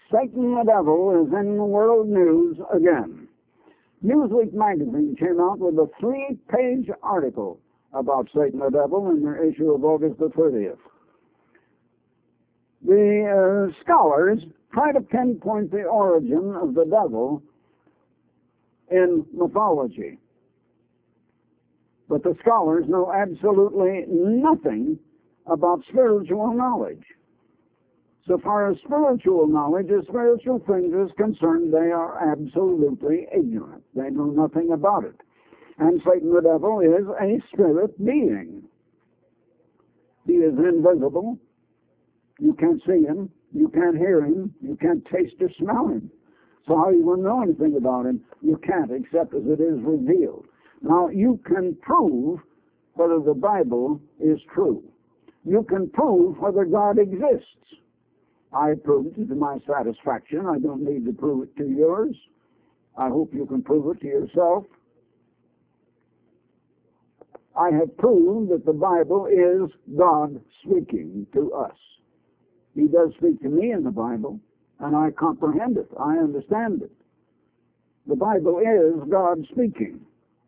Satan the devil is in the world news again. Newsweek magazine came out with a 3-page article about Satan the devil in their issue of August the 30th. The scholars try to pinpoint the origin of the devil in mythology. But the scholars know absolutely nothing about spiritual knowledge. So far as spiritual knowledge, as spiritual things is concerned, they are absolutely ignorant. They know nothing about it. And Satan the devil is a spirit being. He is invisible. You can't see him. You can't hear him. You can't taste or smell him. So how you will know anything about him? You can't, except as it is revealed. Now, you can prove whether the Bible is true. You can prove whether God exists. I proved it to my satisfaction. I don't need to prove it to yours. I hope you can prove it to yourself. I have proved that the Bible is God speaking to us. He does speak to me in the Bible, and I comprehend it. I understand it. The Bible is God speaking.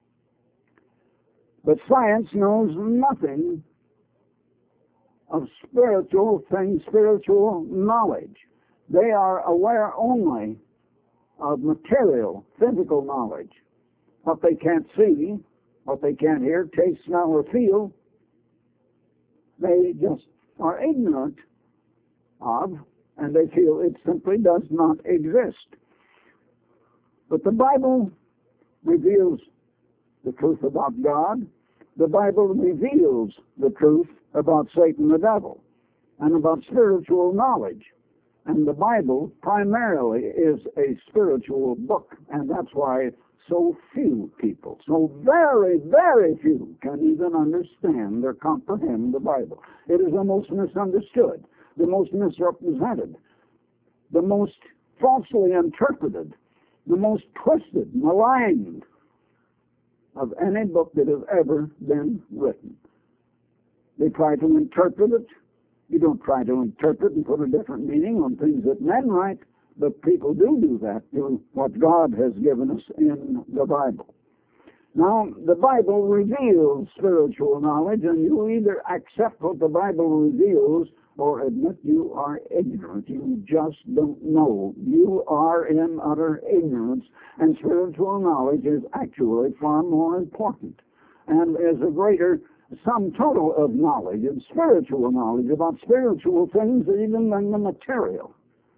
But science knows nothing of spiritual things, spiritual knowledge. They are aware only of material, physical knowledge. What they can't see, what they can't hear, taste, smell, or feel, they just are ignorant of, and they feel it simply does not exist. But the Bible reveals the truth about God. The Bible reveals the truth about Satan the devil and about spiritual knowledge. And the Bible primarily is a spiritual book, and that's why so few people, so very, very few, can even understand or comprehend the Bible. It is the most misunderstood, the most misrepresented, the most falsely interpreted, the most twisted, maligned of any book that has ever been written. They try to interpret it. You don't try to interpret and put a different meaning on things that men write, but people do that to what God has given us in the Bible. Now, the Bible reveals spiritual knowledge, and you either accept what the Bible reveals or admit you are ignorant. You just don't know. You are in utter ignorance, and spiritual knowledge is actually far more important and is a greater sum total of knowledge and spiritual knowledge about spiritual things even than the material.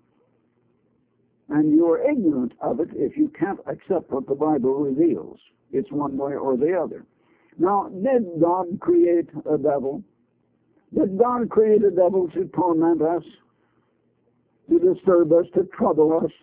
And you are ignorant of it if you can't accept what the Bible reveals. It's one way or the other. Now, did God create a devil? Did God create a devil to torment us, to disturb us, to trouble us?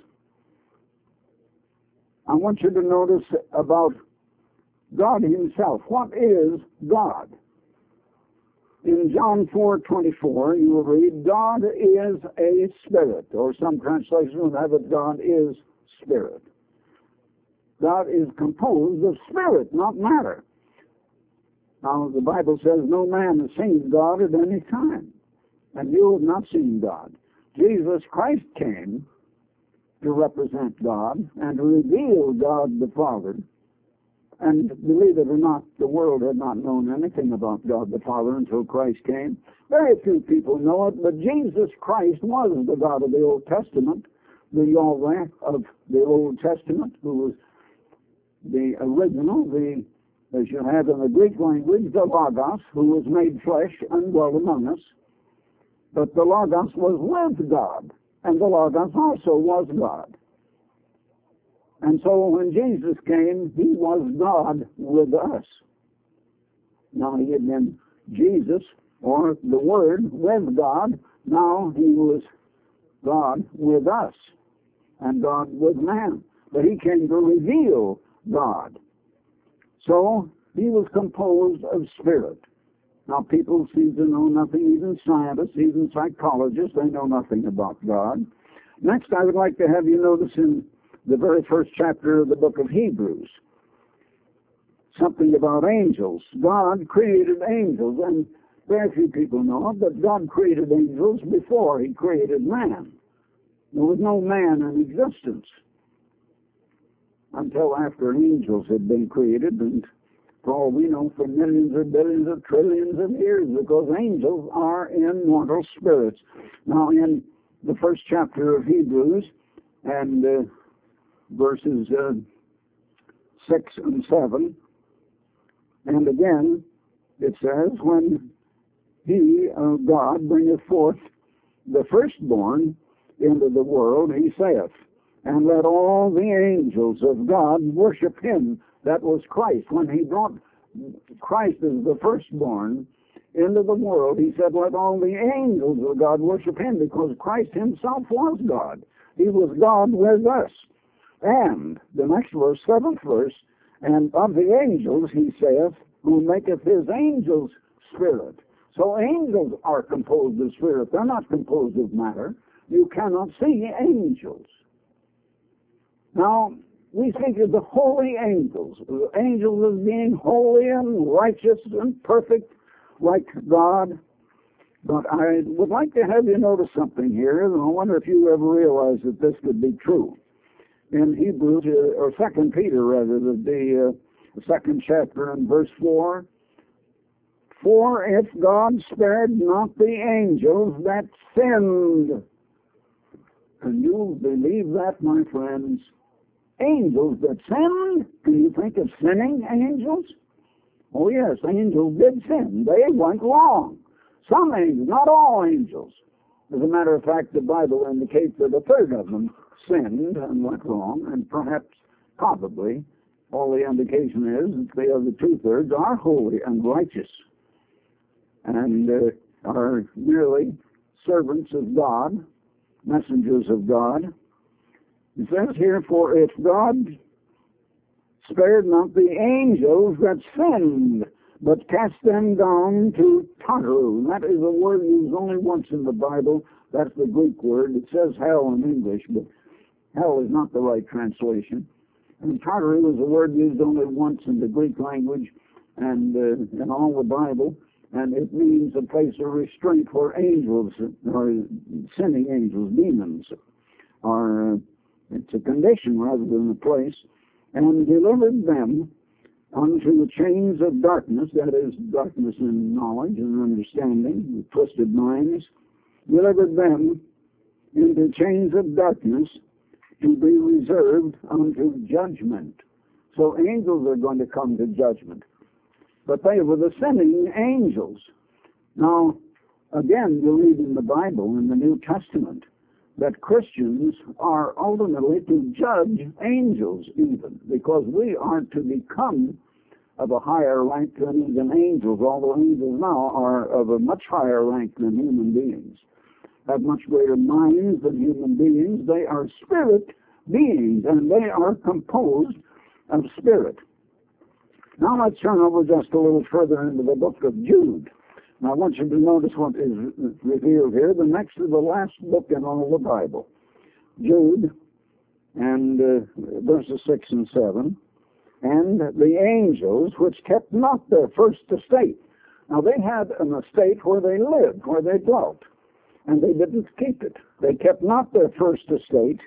I want you to notice about God himself. What is God? In John 4:24, you will read, God is a spirit, or some translations will have it, God is spirit. God is composed of spirit, not matter. Now, the Bible says no man has seen God at any time, and you have not seen God. Jesus Christ came to represent God and to reveal God the Father. And believe it or not, the world had not known anything about God the Father until Christ came. Very few people know it, but Jesus Christ was the God of the Old Testament, the Yahweh of the Old Testament, who was the original, as you have in the Greek language, the Logos, who was made flesh and dwelt among us. But the Logos was with God, and the Logos also was God. And so when Jesus came, he was God with us. Now he had been Jesus, or the Word, with God. Now he was God with us, and God with man. But he came to reveal God. So he was composed of spirit. Now people seem to know nothing, even scientists, even psychologists, they know nothing about God. Next, I would like to have you notice in the very first chapter of the book of Hebrews, something about angels. God created angels, and very few people know it, but God created angels before he created man. There was no man in existence until after angels had been created, and for all we know, for millions or billions or trillions of years, because angels are immortal spirits. Now, in the first chapter of Hebrews, and verses 6 and 7, and again, it says, when he, God, bringeth forth the firstborn into the world, he saith, and let all the angels of God worship him. That was Christ. When he brought Christ as the firstborn into the world, he said, let all the angels of God worship him, because Christ himself was God. He was God with us. And the next verse, 7th verse, and of the angels, he saith, who maketh his angels spirit. So angels are composed of spirit. They're not composed of matter. You cannot see angels. Now, we think of the holy angels. Angels as being holy and righteous and perfect like God. But I would like to have you notice something here, and I wonder if you ever realized that this could be true. In Hebrews, or 2 Peter rather, the second chapter and verse 4, for if God spared not the angels that sinned. Can you believe that, my friends? Angels that sinned? Can you think of sinning angels? Oh yes, angels did sin. They went wrong. Some angels, not all angels. As a matter of fact, the Bible indicates that a third of them sinned and went wrong, and perhaps, probably, all the indication is that the other 2/3 are holy and righteous, and are merely servants of God, messengers of God. It says here, for if God spared not the angels that sinned, but cast them down to Tartarus. That is a word used only once in the Bible. That's the Greek word. It says hell in English, but hell is not the right translation. And Tartarus is a word used only once in the Greek language and in all the Bible, and it means a place of restraint for angels, or sinning angels, demons, or it's a condition rather than a place, and delivered them unto the chains of darkness, that is, darkness in knowledge and understanding, twisted minds, delivered them into chains of darkness to be reserved unto judgment. So angels are going to come to judgment. But they were the sinning angels. Now, again, you read in the Bible, in the New Testament, that Christians are ultimately to judge angels even, because we are to become of a higher rank than even angels, although angels now are of a much higher rank than human beings, have much greater minds than human beings. They are spirit beings, and they are composed of spirit. Now let's turn over just a little further into the book of Jude. Now I want you to notice what is revealed here, the next to the last book in all the Bible. Jude, and verses 6 and 7. And the angels which kept not their first estate. Now they had an estate where they lived, where they dwelt, and they didn't keep it. They kept not their first estate,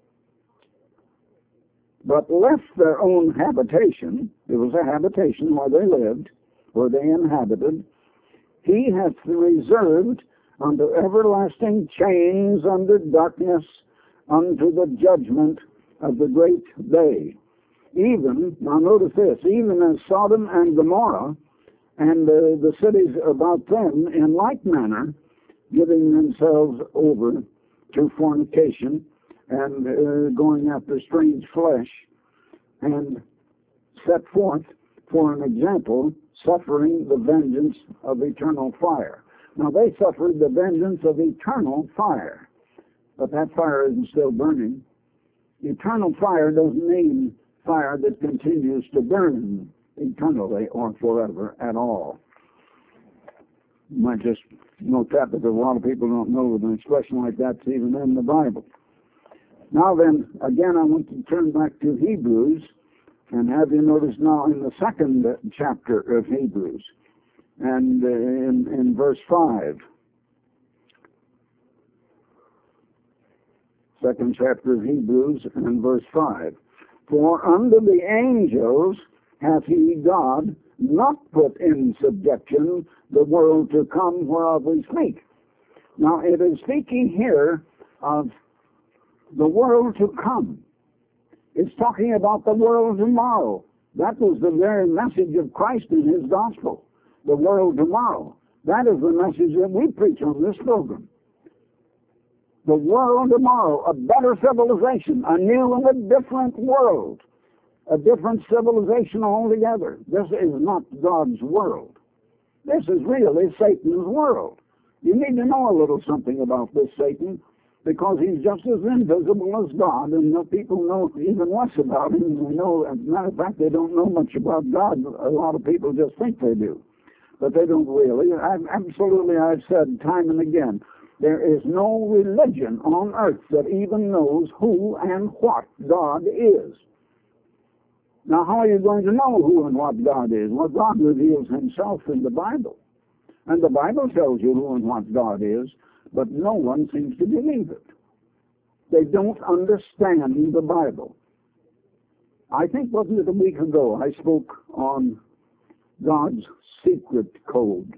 but left their own habitation. It was a habitation where they lived, where they inhabited. He hath reserved unto everlasting chains under darkness, unto the judgment of the great day. Even, now notice this, even as Sodom and Gomorrah and the cities about them in like manner, giving themselves over to fornication and going after strange flesh, and set forth for an example, suffering the vengeance of eternal fire. Now they suffered the vengeance of eternal fire, but that fire isn't still burning. Eternal fire doesn't mean fire that continues to burn eternally or forever at all. You might just note that, because a lot of people don't know that an expression like that's even in the Bible. Now then, again, I want to turn back to Hebrews and have you notice now in the second chapter of Hebrews and in verse 5. second chapter of Hebrews and verse 5. For unto the angels hath he, God, not put in subjection the world to come whereof we speak. Now it is speaking here of the world to come. It's talking about the world tomorrow. That was the very message of Christ in his gospel, the world tomorrow. That is the message that we preach on this program. The world tomorrow, a better civilization, a new and a different world, a different civilization altogether. This is not God's world. This is really Satan's world. You need to know a little something about this Satan, because he's just as invisible as God, and the people know even less about him. They know, as a matter of fact, they don't know much about God. A lot of people just think they do, but they don't really. I've said time and again, there is no religion on earth that even knows who and what God is. Now, how are you going to know who and what God is? Well, God reveals himself in the Bible. And the Bible tells you who and what God is, but no one seems to believe it. They don't understand the Bible. I think, wasn't it a week ago, I spoke on God's secret code.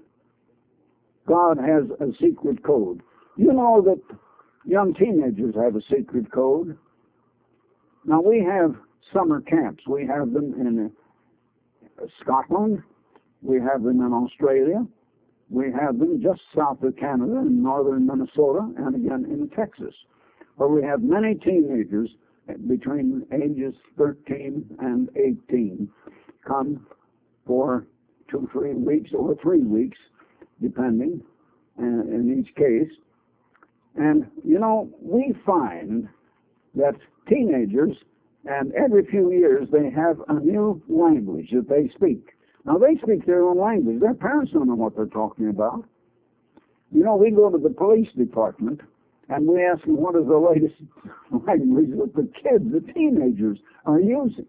God has a secret code. You know that young teenagers have a secret code. Now, we have summer camps. We have them in Scotland. We have them in Australia. We have them just south of Canada in northern Minnesota and again in Texas, where we have many teenagers between ages 13 and 18 come for 2-3 weeks or 3 weeks, depending in each case. And, you know, we find that teenagers, and every few years, they have a new language that they speak. Now, they speak their own language. Their parents don't know what they're talking about. You know, we go to the police department, and we ask them what is the latest language that the kids, the teenagers, are using.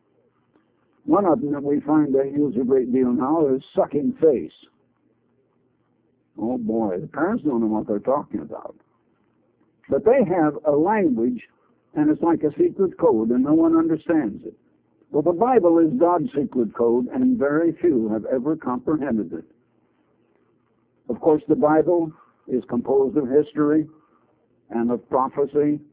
One of them that we find they use a great deal now is sucking face. Oh, boy, the parents don't know what they're talking about. But they have a language, and it's like a secret code, and no one understands it. Well, the Bible is God's secret code, and very few have ever comprehended it. Of course, the Bible is composed of history and of prophecy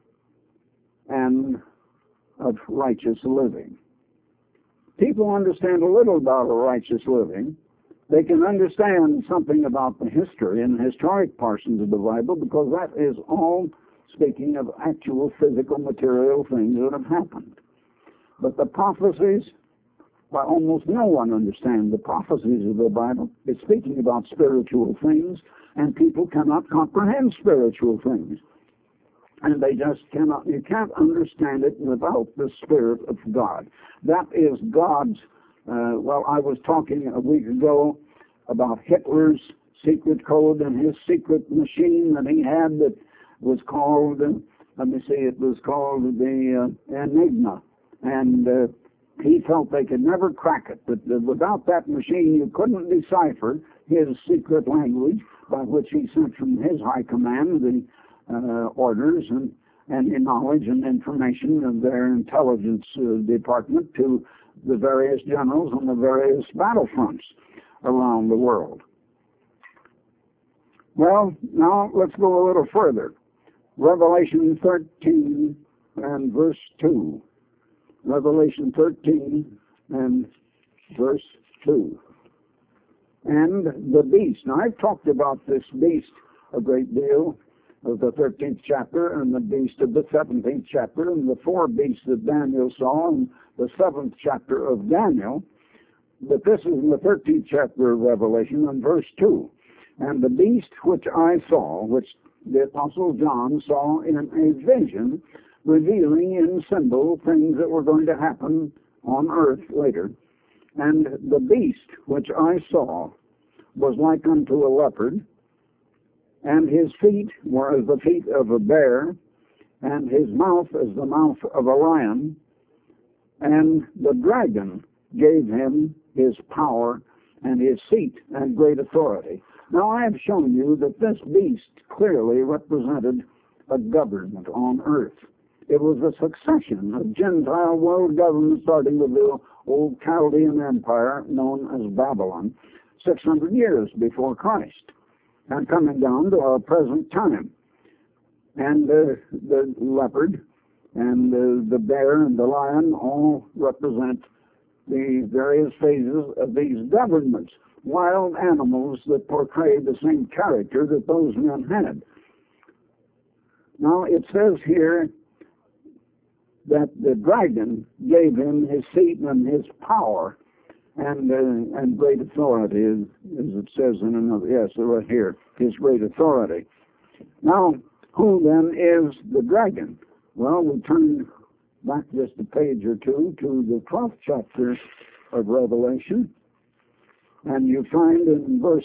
and of righteous living. People understand a little about a righteous living. They can understand something about the history and historic portions of the Bible, because that is all speaking of actual physical, material things that have happened. But the prophecies, well, almost no one understands the prophecies of the Bible. It's speaking about spiritual things, and people cannot comprehend spiritual things. And they just cannot, you can't understand it without the Spirit of God. That is God's, well, I was talking a week ago about Hitler's secret code and his secret machine that he had that was called, it was called the Enigma. And he felt they could never crack it. But without that machine, you couldn't decipher his secret language by which he sent from his high command the orders and the knowledge and information of their intelligence department to the various generals on the various battlefronts around the world. Well, now let's go a little further. Revelation 13 and verse 2. Revelation 13 and verse 2. And the beast. Now, I've talked about this beast a great deal of the 13th chapter and the beast of the 17th chapter and the 4 beasts that Daniel saw in the 7th chapter of Daniel. But this is in the 13th chapter of Revelation and verse 2. And the beast which I saw, which the Apostle John saw in a vision, revealing in symbol things that were going to happen on earth later. And the beast which I saw was like unto a leopard, and his feet were as the feet of a bear, and his mouth as the mouth of a lion. And the dragon gave him his power and his seat and great authority. Now, I have shown you that this beast clearly represented a government on earth. It was a succession of Gentile world governments, starting with the old Chaldean Empire known as Babylon, 600 years before Christ, and coming down to our present time. And the leopard and the bear and the lion all represent the various phases of these governments, wild animals that portray the same character that those men had. Now it says here that the dragon gave him his seat and his power and great authority, as it says in another, yes, right here, his great authority. Now, who then is the dragon? Well, we turn back just a page or two to the 12th chapter of Revelation, and you find in verse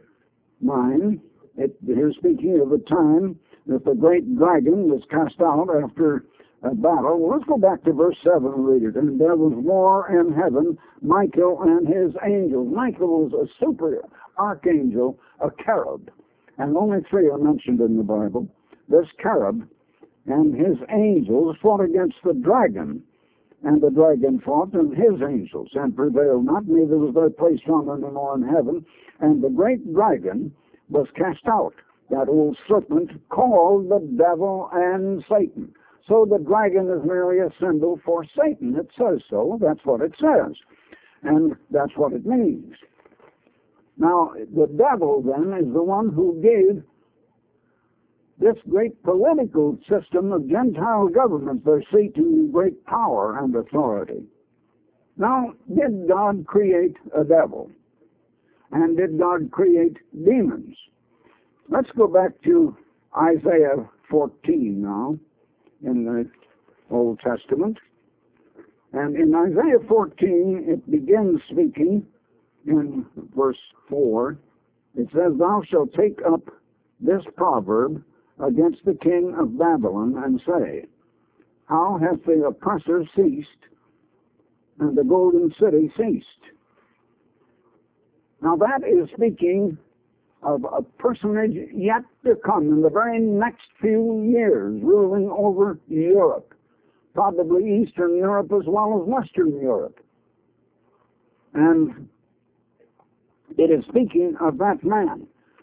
9, here speaking of the time that the great dragon was cast out after a battle. Well, let's go back to verse 7 and read it. And there was war in heaven, Michael and his angels. Michael was a super archangel, a cherub, and only three are mentioned in the Bible. This cherub and his angels fought against the dragon, and the dragon fought and his angels, and prevailed not, neither was there place found any more in heaven. And the great dragon was cast out, that old serpent called the devil and Satan. So the dragon is merely a symbol for Satan. It says so. That's what it says. And that's what it means. Now, the devil then is the one who gave this great political system of Gentile governments their seat in great power and authority. Now, did God create a devil? And did God create demons? Let's go back to Isaiah 14 now, in the Old Testament. And in Isaiah 14, it begins speaking in verse 4. It says, Thou shalt take up this proverb against the king of Babylon, and say, How hath the oppressor ceased, and the golden city ceased? Now that is speaking of a personage yet to come in the very next few years, ruling over Europe, probably Eastern Europe as well as Western Europe. And it is speaking of that man.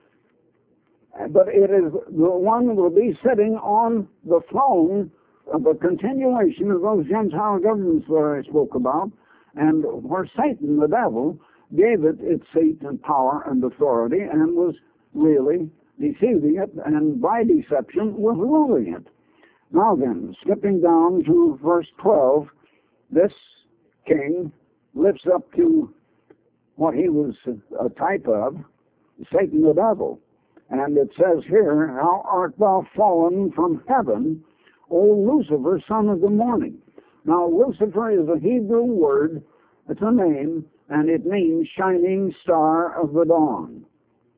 But it is the one who will be sitting on the throne of a continuation of those Gentile governments that I spoke about, and where Satan, the devil, gave it its seat and power and authority and was really deceiving it, and by deception was ruling it. Now then, skipping down to verse 12, this king lives up to what he was a type of, Satan the devil. And it says here, How art thou fallen from heaven, O Lucifer, son of the morning? Now, Lucifer is a Hebrew word, it's a name, and it means shining star of the dawn.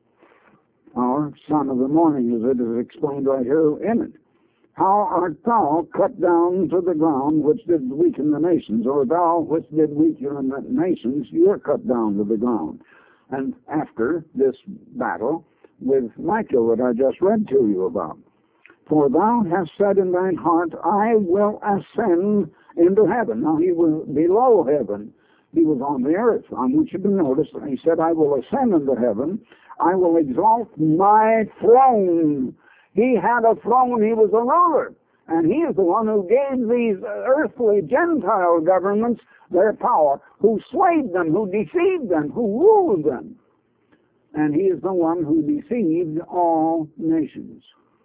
Or son of the morning, as it is explained right here in it. How art thou cut down to the ground, which did weaken the nations? Or thou, which did weaken the nations, you are cut down to the ground. And after this battle with Michael that I just read to you about, For thou hast said in thine heart, I will ascend into heaven. Now he was below heaven. He was on the earth. I want you to notice that he said, I will ascend into heaven. I will exalt my throne. He had a throne. He was a ruler. And he is the one who gave these earthly Gentile governments their power, who swayed them, who deceived them, who ruled them. And he is the one who deceived all nations.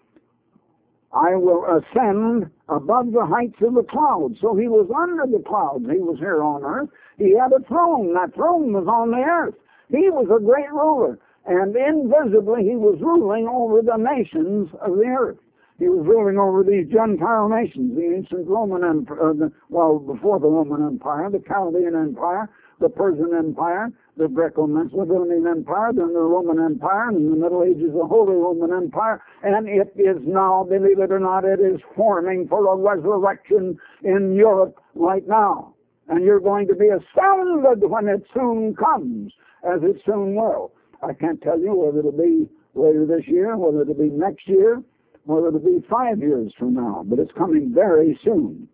I will ascend above the heights of the clouds. So he was under the clouds. He was here on earth. He had a throne. That throne was on the earth. He was a great ruler. And invisibly he was ruling over the nations of the earth. He was ruling over these Gentile nations, the ancient Roman Empire, before the Roman Empire, the Chaldean Empire, the Persian Empire, the Greco-Macedonian Empire, then the Roman Empire, and in the Middle Ages, the Holy Roman Empire, and it is now, believe it or not, it is forming for a resurrection in Europe right now. And you're going to be astounded when it soon comes, as it soon will. I can't tell you whether it'll be later this year, whether it'll be next year, Well, it'll be 5 years from now, but it's coming very soon.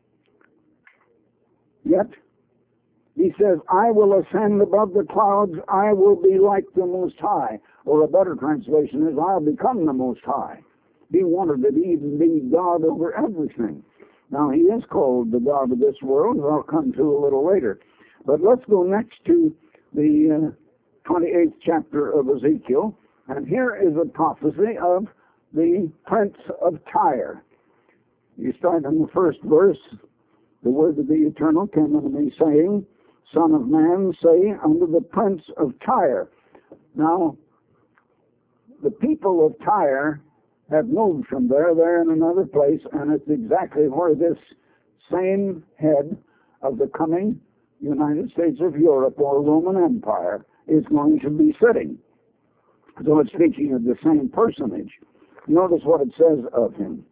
Yet, he says, I will ascend above the clouds, I will be like the Most High. Or a better translation is, I'll become the Most High. He wanted to even be God over everything. Now, he is called the God of this world, as I'll come to a little later. But let's go next to the 28th chapter of Ezekiel. And here is a prophecy of the Prince of Tyre. You start in the first verse. The word of the Eternal came unto me, saying, Son of man, say unto the Prince of Tyre. Now, the people of Tyre have moved from there. They're in another place, and it's exactly where this same head of the coming United States of Europe or Roman Empire is going to be sitting. So it's speaking of the same personage. Notice what it says of him.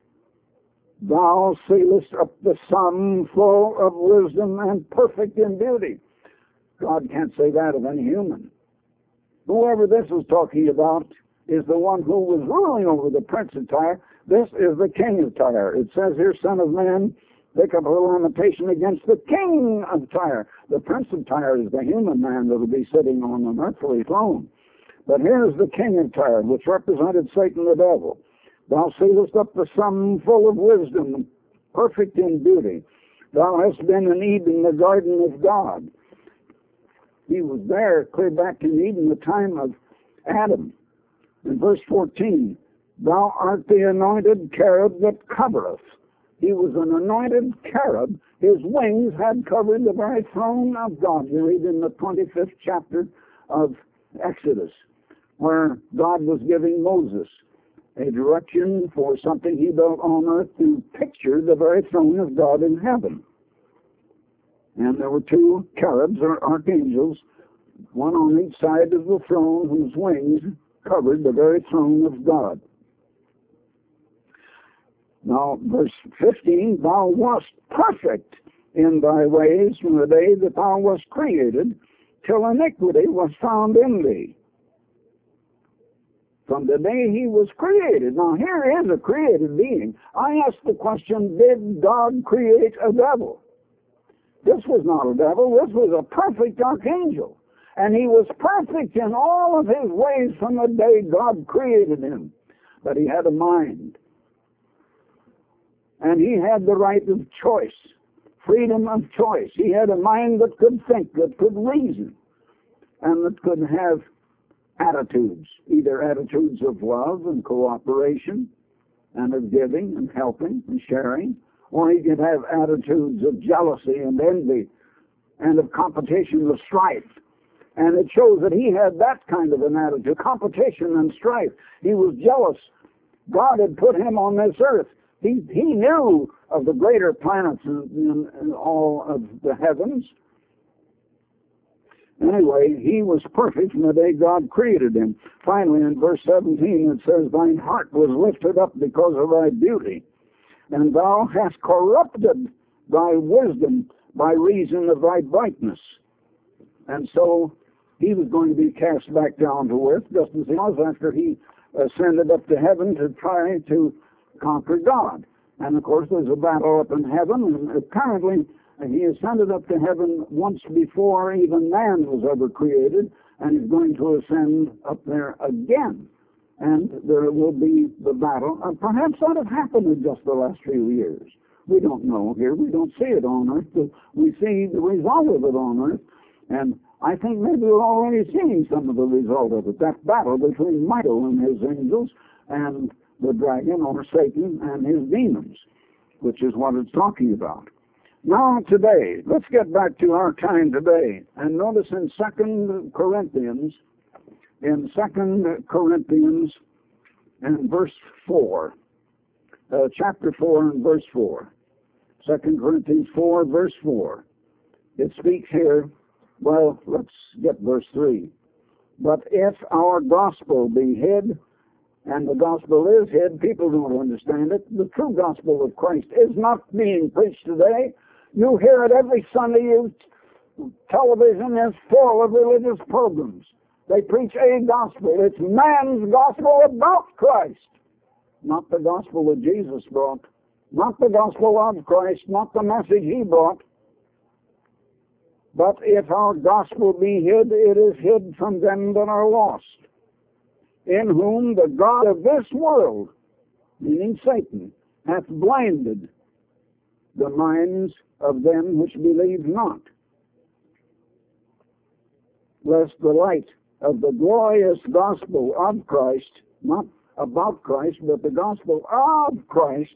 Thou sealest up the sum full of wisdom and perfect in beauty. God can't say that of any human. Whoever this is talking about is the one who was ruling over the Prince of Tyre. This is the King of Tyre. It says here, Son of man, take up a lamentation against the King of Tyre. The Prince of Tyre is the human man that will be sitting on an earthly throne. But here's the King of Tyre, which represented Satan the devil. Thou sealest up the sum full of wisdom, perfect in beauty. Thou hast been in Eden, the garden of God. He was there clear back in Eden, the time of Adam. In verse 14, Thou art the anointed cherub that covereth. He was an anointed cherub. His wings had covered the very throne of God. You read in the 25th chapter of Exodus, where God was giving Moses a direction for something he built on earth to picture the very throne of God in heaven. And there were two cherubs or archangels, one on each side of the throne, whose wings covered the very throne of God. Now, verse 15, Thou wast perfect in thy ways from the day that thou wast created, till iniquity was found in thee. From the day he was created. Now, here is a created being. I ask the question, did God create a devil? This was not a devil. This was a perfect archangel. And he was perfect in all of his ways from the day God created him. But he had a mind. And he had the right of choice, freedom of choice. He had a mind that could think, that could reason, and that could have attitudes, either attitudes of love and cooperation, and of giving and helping and sharing, or he could have attitudes of jealousy and envy, and of competition, of strife. And it shows that he had that kind of an attitude, competition and strife. He was jealous. God had put him on this earth. He knew of the greater planets in all of the heavens. Anyway, he was perfect from the day God created him. Finally, in verse 17, it says, Thine heart was lifted up because of thy beauty, and thou hast corrupted thy wisdom by reason of thy brightness. And so he was going to be cast back down to earth, just as he was after he ascended up to heaven to try to conquer God. And of course, there's a battle up in heaven, and apparently he ascended up to heaven once before even man was ever created, and he's going to ascend up there again. And there will be the battle. Perhaps that have happened in just the last few years. We don't know here. We don't see it on earth, but we see the result of it on earth. And I think maybe we're already seeing some of the result of it, that battle between Michael and his angels and the dragon, or Satan, and his demons, which is what it's talking about. Now today, let's get back to our time today, and notice in 2 Corinthians, in verse 4, chapter 4 and verse 4, 2 Corinthians 4, verse 4, it speaks here, well, let's get verse 3. But if our gospel be hid, and the gospel is hid, people don't understand it. The true gospel of Christ is not being preached today. You hear it every Sunday. Television is full of religious programs. They preach a gospel. It's man's gospel about Christ. not the gospel that Jesus brought, not the gospel of Christ, not the message he brought. But if our gospel be hid, it is hid from them that are lost, in whom the God of this world, meaning Satan, hath blinded the minds of them which believe not, lest the light of the glorious gospel of Christ, not about Christ, but the gospel of Christ,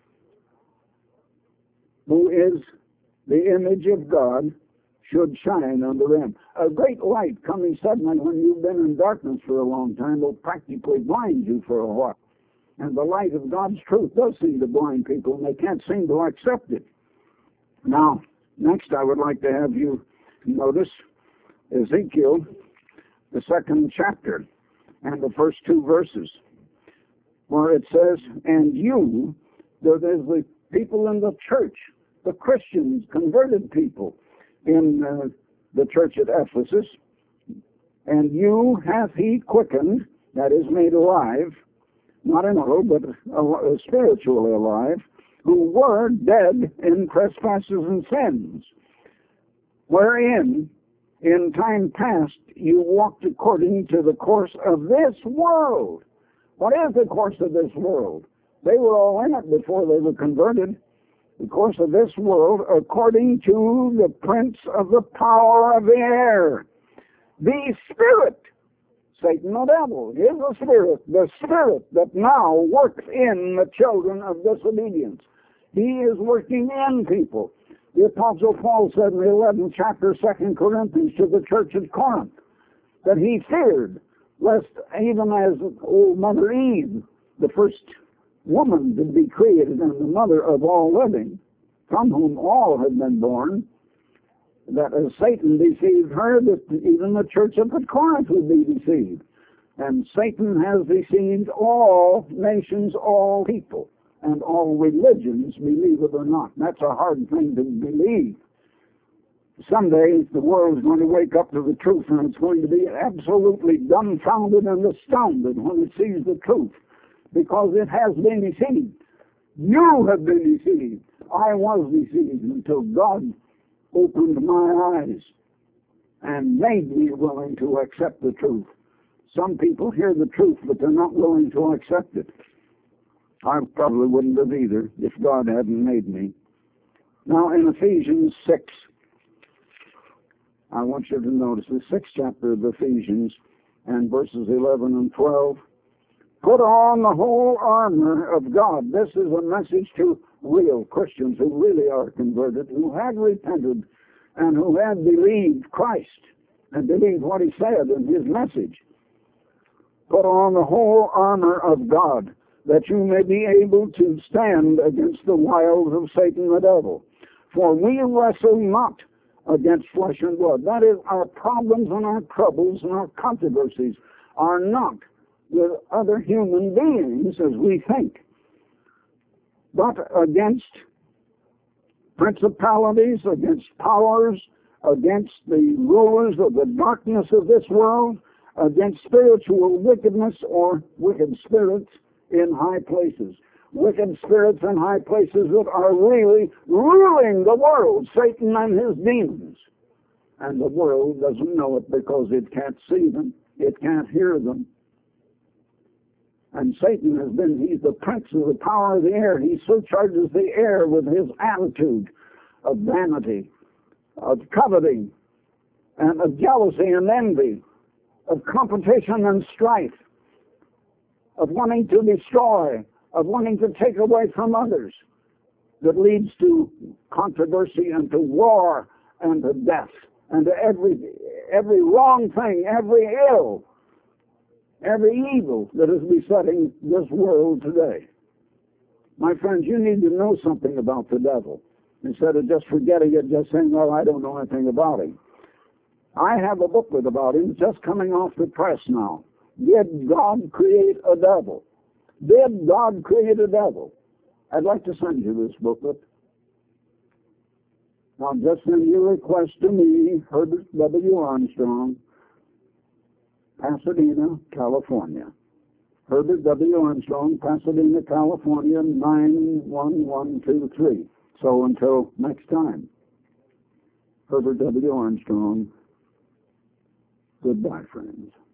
who is the image of God, should shine unto them. A great light coming suddenly when you've been in darkness for a long time will practically blind you for a while. And the light of God's truth does seem to blind people, and they can't seem to accept it. Now, next I would like to have you notice Ezekiel, the 2nd chapter, and the first 2 verses, where it says, and you, there's the people in the church, the Christians, converted people in the church at Ephesus, and you hath he quickened, that is, made alive, not in old, but spiritually alive, who were dead in trespasses and sins, wherein in time past you walked according to the course of this world. What is the course of this world? They were all in it before they were converted. The course of this world, according to the prince of the power of the air, the spirit, Satan the devil, is the spirit that now works in the children of disobedience. He is working in people. The Apostle Paul said in the 11th chapter, 2 Corinthians, to the church at Corinth, that he feared lest, even as old Mother Eve, the first woman to be created and the mother of all living, from whom all had been born, that as Satan deceived her, that even the church of Corinth would be deceived. And Satan has deceived all nations, all people, and all religions, believe it or not. That's a hard thing to believe. Someday the world is going to wake up to the truth, and it's going to be absolutely dumbfounded and astounded when it sees the truth, because it has been deceived. You have been deceived. I was deceived until God opened my eyes and made me willing to accept the truth. Some people hear the truth, but they're not willing to accept it. I probably wouldn't have either if God hadn't made me. Now in Ephesians 6, I want you to notice the 6th chapter of Ephesians and verses 11 and 12. Put on the whole armor of God. This is a message to real Christians who really are converted, who had repented, and who had believed Christ and believed what he said in his message. Put on the whole armor of God, that you may be able to stand against the wiles of Satan the devil. For we wrestle not against flesh and blood. That is, our problems and our troubles and our controversies are not with other human beings as we think, but against principalities, against powers, against the rulers of the darkness of this world, against spiritual wickedness or wicked spirits in high places. Wicked spirits in high places that are really ruling the world, Satan and his demons. And the world doesn't know it because it can't see them, it can't hear them. And Satan he's the prince of the power of the air. He surcharges the air with his attitude of vanity, of coveting, and of jealousy and envy, of competition and strife, of wanting to destroy, of wanting to take away from others, that leads to controversy and to war and to death and to every wrong thing, every ill, every evil that is besetting this world today. My friends, you need to know something about the devil instead of just forgetting it, just saying, well, I don't know anything about him. I have a booklet about him just coming off the press now. Did God create a devil? Did God create a devil? I'd like to send you this booklet. Now just send your request to me, Herbert W. Armstrong, Pasadena, California, Herbert W. Armstrong, Pasadena, California, 91123. So until next time, Herbert W. Armstrong, goodbye, friends.